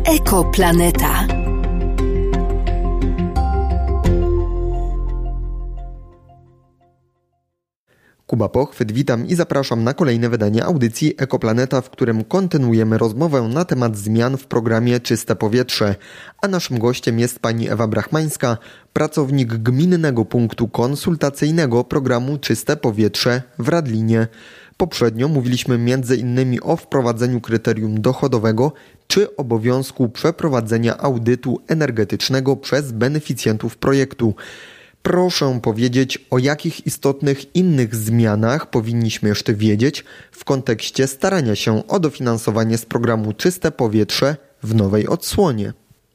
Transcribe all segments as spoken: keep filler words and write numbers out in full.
Ekoplaneta. Kuba Pochwyt, witam i zapraszam na kolejne wydanie audycji Ekoplaneta, w którym kontynuujemy rozmowę na temat zmian w programie Czyste Powietrze. A naszym gościem jest pani Ewa Brachmańska, pracownik Gminnego Punktu Konsultacyjnego programu Czyste Powietrze w Radlinie. Poprzednio mówiliśmy między innymi o wprowadzeniu kryterium dochodowego czy obowiązku przeprowadzenia audytu energetycznego przez beneficjentów projektu. Proszę powiedzieć, o jakich istotnych innych zmianach powinniśmy jeszcze wiedzieć w kontekście starania się o dofinansowanie z programu Czyste Powietrze w nowej odsłonie.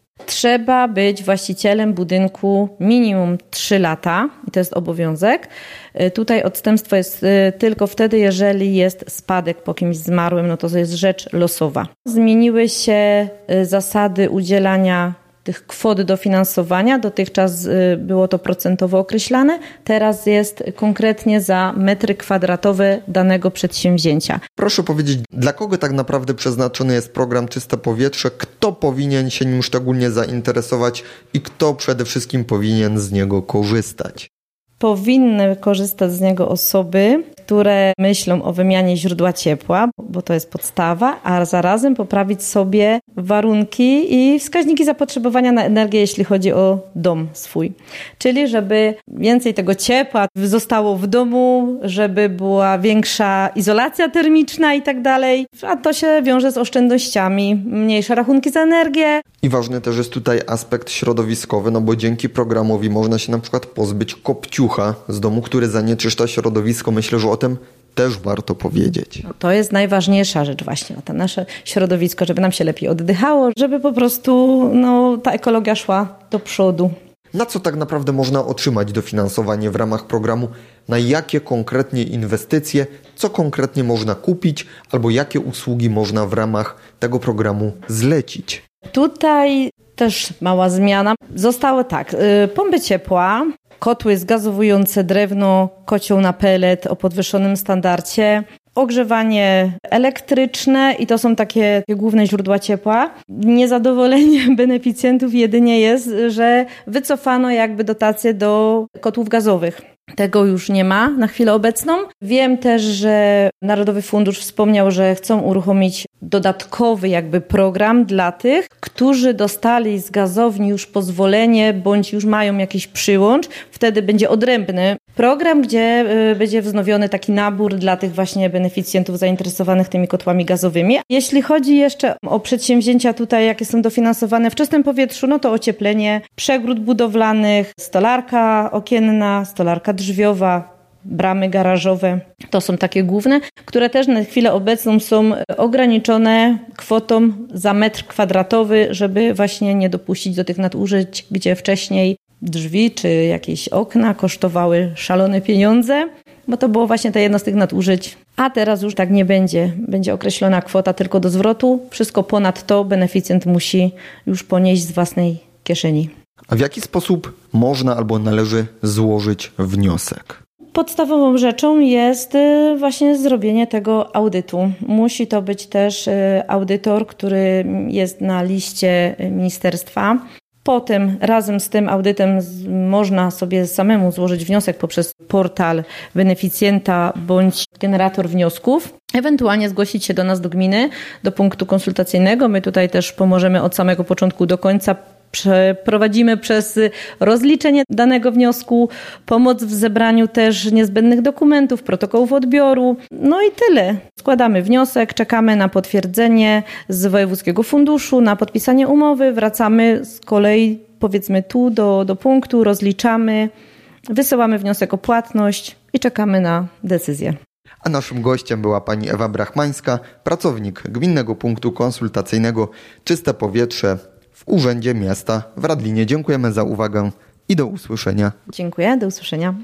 Trzeba być właścicielem budynku minimum trzy lata i to jest obowiązek. Tutaj odstępstwo jest tylko wtedy, jeżeli jest spadek po kimś zmarłym, no to to jest rzecz losowa. Zmieniły się zasady udzielania tych kwot dofinansowania. Dotychczas było to procentowo określane, teraz jest konkretnie za metry kwadratowe danego przedsięwzięcia. Proszę powiedzieć, dla kogo tak naprawdę przeznaczony jest program Czyste Powietrze? Kto powinien się nim szczególnie zainteresować i kto przede wszystkim powinien z niego korzystać? Powinny korzystać z niego osoby, które myślą o wymianie źródła ciepła, bo to jest podstawa, a zarazem poprawić sobie warunki i wskaźniki zapotrzebowania na energię, jeśli chodzi o dom swój. Czyli żeby więcej tego ciepła zostało w domu, żeby była większa izolacja termiczna i tak dalej, a to się wiąże z oszczędnościami, mniejsze rachunki za energię. I ważny też jest tutaj aspekt środowiskowy, no bo dzięki programowi można się na przykład pozbyć kopciucha z domu, który zanieczyszcza środowisko. Myślę, że o tym też warto powiedzieć. No to jest najważniejsza rzecz właśnie, to nasze środowisko, żeby nam się lepiej oddychało, żeby po prostu no, ta ekologia szła do przodu. Na co tak naprawdę można otrzymać dofinansowanie w ramach programu? Na jakie konkretnie inwestycje, co konkretnie można kupić albo jakie usługi można w ramach tego programu zlecić? Tutaj też mała zmiana. Zostało tak, pompy ciepła, kotły zgazowujące drewno, kocioł na pelet o podwyższonym standardzie, ogrzewanie elektryczne i to są takie główne źródła ciepła. Niezadowolenie beneficjentów jedynie jest, że wycofano jakby dotacje do kotłów gazowych. Tego już nie ma na chwilę obecną. Wiem też, że Narodowy Fundusz wspomniał, że chcą uruchomić dodatkowy jakby program dla tych, którzy dostali z gazowni już pozwolenie bądź już mają jakiś przyłącz. Wtedy będzie odrębny program, gdzie będzie wznowiony taki nabór dla tych właśnie beneficjentów zainteresowanych tymi kotłami gazowymi. Jeśli chodzi jeszcze o przedsięwzięcia tutaj, jakie są dofinansowane w czystym powietrzu, no to ocieplenie przegród budowlanych, stolarka okienna, stolarka drzwiowa, bramy garażowe. To są takie główne, które też na chwilę obecną są ograniczone kwotą za metr kwadratowy, żeby właśnie nie dopuścić do tych nadużyć, gdzie wcześniej drzwi czy jakieś okna kosztowały szalone pieniądze, bo to było właśnie to jedno z tych nadużyć. A teraz już tak nie będzie. Będzie określona kwota tylko do zwrotu. Wszystko ponad to beneficjent musi już ponieść z własnej kieszeni. A w jaki sposób można albo należy złożyć wniosek? Podstawową rzeczą jest właśnie zrobienie tego audytu. Musi to być też audytor, który jest na liście ministerstwa. Potem razem z tym audytem można sobie samemu złożyć wniosek poprzez portal beneficjenta bądź generator wniosków. Ewentualnie zgłosić się do nas do gminy, do punktu konsultacyjnego. My tutaj też pomożemy od samego początku do końca. Przeprowadzimy przez rozliczenie danego wniosku, pomoc w zebraniu też niezbędnych dokumentów, protokołów odbioru. No i tyle. Składamy wniosek, czekamy na potwierdzenie z Wojewódzkiego Funduszu, na podpisanie umowy, wracamy z kolei powiedzmy tu do, do punktu, rozliczamy, wysyłamy wniosek o płatność i czekamy na decyzję. A naszym gościem była pani Ewa Brachmańska, pracownik Gminnego Punktu Konsultacyjnego Czyste Powietrze w Urzędzie Miasta w Radlinie. Dziękujemy za uwagę i do usłyszenia. Dziękuję, do usłyszenia.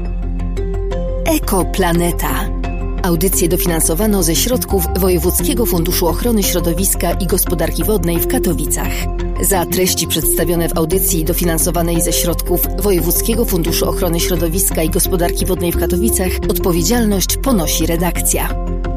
Ekoplaneta. Audycję dofinansowano ze środków Wojewódzkiego Funduszu Ochrony Środowiska i Gospodarki Wodnej w Katowicach. Za treści przedstawione w audycji dofinansowanej ze środków Wojewódzkiego Funduszu Ochrony Środowiska i Gospodarki Wodnej w Katowicach odpowiedzialność ponosi redakcja.